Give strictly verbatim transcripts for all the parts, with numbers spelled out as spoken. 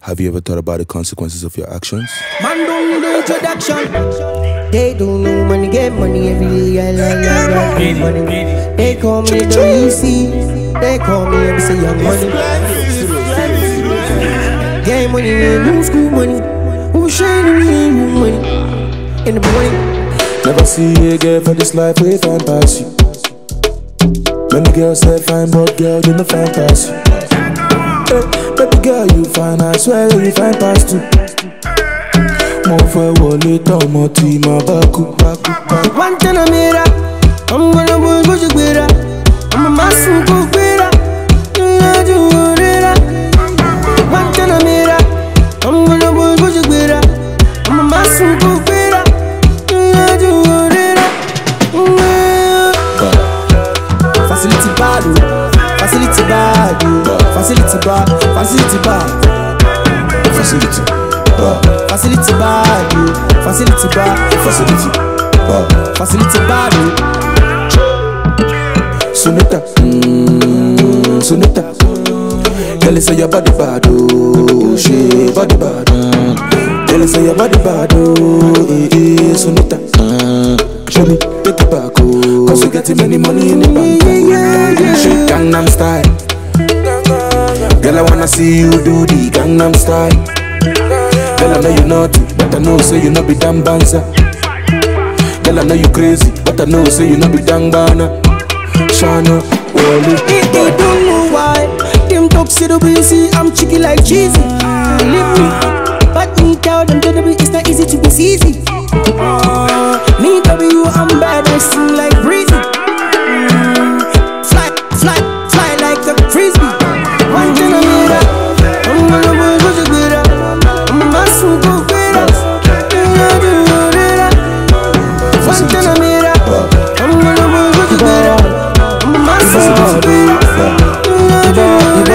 Have you ever thought about the consequences of your actions? Man don't need no introduction. They don't know money, get money every day. Yeah, yeah, yeah, yeah, money. They call me the E C. They call me every say young money. Game money, new school money. Who shining new money? In the morning. Never see a girl for this life we find past you. Many girls say fine, but girl in the find past you. Hey, baby girl, you fine, I swear you fine past too. Mo fẹ́ wọlé tán ọmọ tí ma bá kú, bá kú, bá kú. One time I made up, I'm gonna go go to Gbera. I'm a massive go Gbera. Yeah, do it. One time I made up, I'm gonna go go to Gbera. I'm a massive go Gbera. Yeah, do it. Facility bad, facility bad, facility bad, facility bad, Facility, uh, facility bad, facility bad, facility, uh, facility bad. Sunita, mm, Sunita. Girl, say your body bad, oh, she body bad. Girl, say your body bad, oh, eh, eh, Sunita. Uh, show me, take it back, oh, cause you getting many money in the bank. She Gangnam style. Girl, I wanna see you do the Gangnam style. Girl, I know you naughty, but I know say you no be damn banza. Girl, I know you crazy, but I know say you no be damn bana. Shana, Wally. They don't know why. Them talk say the busy, I'm cheeky like cheesy. Believe me, but me tell them that it's not easy to be easy. Uh, me W, I'm bad, I sing like breezy. Mm, fly, fly, fly like a frisbee. One time I made up, I'm gonna go go to Gbera. I'm a massive go Gbera. Yeah, do it. One time I made up, I'm gonna go go to Gbera. I'm a massive go Gbera. Yeah, do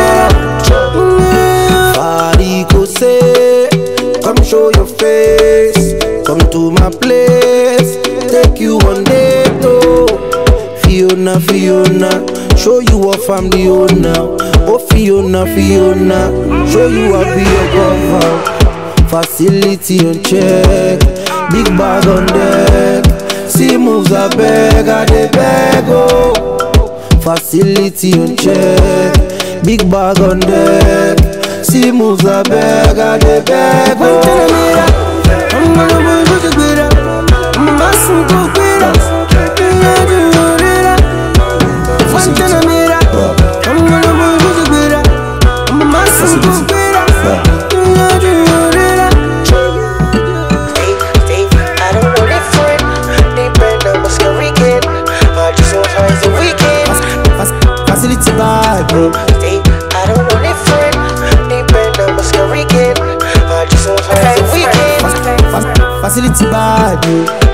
it. Farico say, come show your face. Come to my place, take you on date, oh. Fiona, Fiona, show you off I'm the owner. Oh Fiona, Fiona, show you I'll be your cover. Facility on check, big bag on deck. See moves I beg, I dey beg, oh. Facility on check, big bag on deck. See moves I beg, I dey beg, oh. I'm gonna go go to Gbera. I'm a massive go Gbera. Yeah, do it. One time I made up. I'm gonna go go to Gbera. I'm a massive go Gbera. Yeah, do it. They, they, I don't know their friend. They brand up what's the weekend. I just want to the weekend. Facility bad, bro. They, I don't know their friend. They brand up what's the weekend. I just want to the weekend. Facility bad, bro.